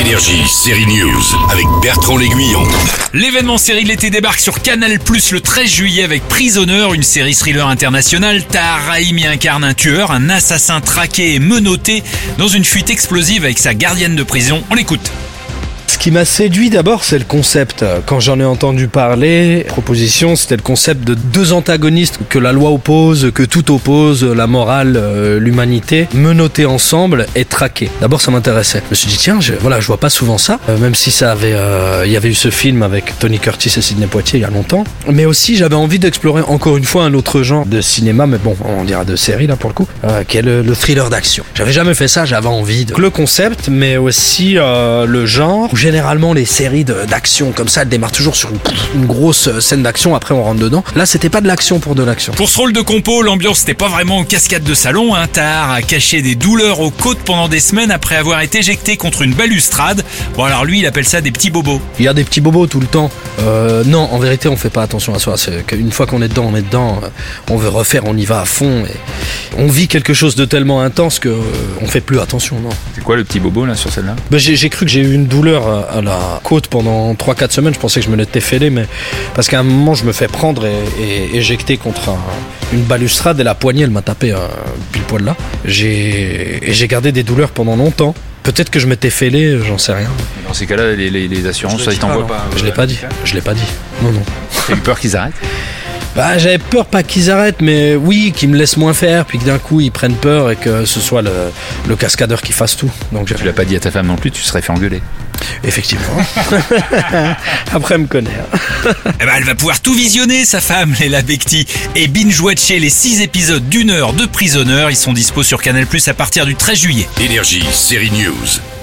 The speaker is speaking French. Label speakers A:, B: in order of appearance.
A: Énergie, série News, avec Bertrand L'Aiguillon.
B: L'événement série de l'été débarque sur Canal+ le 13 juillet avec Prisoner, une série thriller internationale. Tahar Rahimi incarne un tueur, un assassin traqué et menotté dans une fuite explosive avec sa gardienne de prison. On l'écoute.
C: Ce qui m'a séduit d'abord, c'est le concept. Quand j'en ai entendu parler, proposition, c'était le concept de deux antagonistes que la loi oppose, que tout oppose, la morale, l'humanité, menottés ensemble et traqués. D'abord, ça m'intéressait. Je me suis dit, tiens, je vois pas souvent ça, même si il y avait eu ce film avec Tony Curtis et Sidney Poitier il y a longtemps. Mais aussi, j'avais envie d'explorer encore une fois un autre genre de cinéma, mais bon, on dira de série là pour le coup, qui est le thriller d'action. J'avais jamais fait ça, j'avais envie de... Le concept, mais aussi le genre. Généralement, les séries d'action comme ça, elles démarrent toujours sur une grosse scène d'action, après on rentre dedans. Là, c'était pas de l'action pour de l'action.
B: Pour ce rôle de compo, l'ambiance n'était pas vraiment cascade de salon. Tahar a caché des douleurs aux côtes pendant des semaines après avoir été éjecté contre une balustrade. Bon, alors lui, il appelle ça des petits bobos.
C: Il y a des petits bobos tout le temps. Non, en vérité, on fait pas attention à ça. C'est qu'une fois qu'on est dedans, on est dedans. On veut refaire, on y va à fond. Et on vit quelque chose de tellement intense que on fait plus attention, non.
D: C'est quoi le petit bobo là sur celle-là ?
C: J'ai cru que j'ai eu une douleur à la côte pendant 3-4 semaines. Je pensais que je me l'étais fêlé, mais parce qu'à un moment je me fais prendre et éjecter contre une balustrade et la poignée elle m'a tapé pile poil là. J'ai gardé des douleurs pendant longtemps. Peut-être que je m'étais fêlé, j'en sais rien.
D: Dans ces cas-là, les assurances, ça ils t'envoient pas.
C: Je l'ai pas dit. Non.
D: T'as eu peur qu'ils arrêtent ?
C: J'avais peur pas qu'ils arrêtent, mais oui, qu'ils me laissent moins faire, puis que d'un coup ils prennent peur et que ce soit le cascadeur qui fasse tout. Donc
D: tu l'as pas dit à ta femme non plus, tu serais fait engueuler.
C: Effectivement. Après, elle me connaît.
B: Elle va pouvoir tout visionner, sa femme, Léla Becti, et binge-watcher les 6 épisodes d'1 heure de Prisoner. Ils sont dispo sur Canal+ à partir du 13 juillet.
A: Énergie, série News.